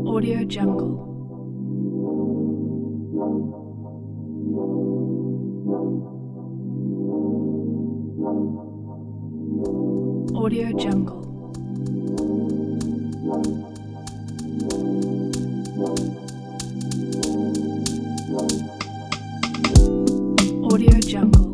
Audio Jungle. Audio Jungle. Audio Jungle.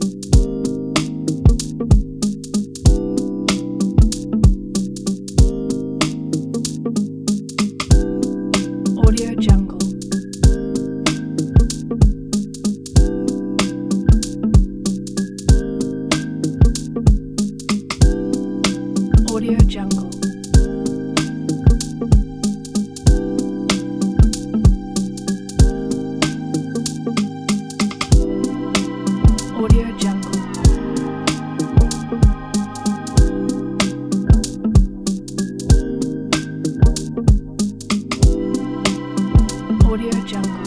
Audio Jungle. Audio Jungle. Audio Jungle. Audio Jungle.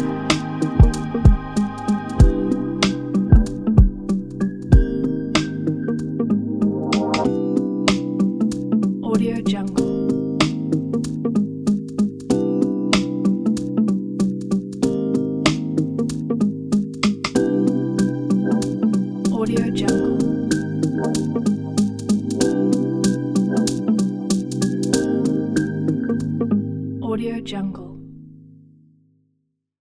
Audio Jungle. Audio Jungle. Audio Jungle.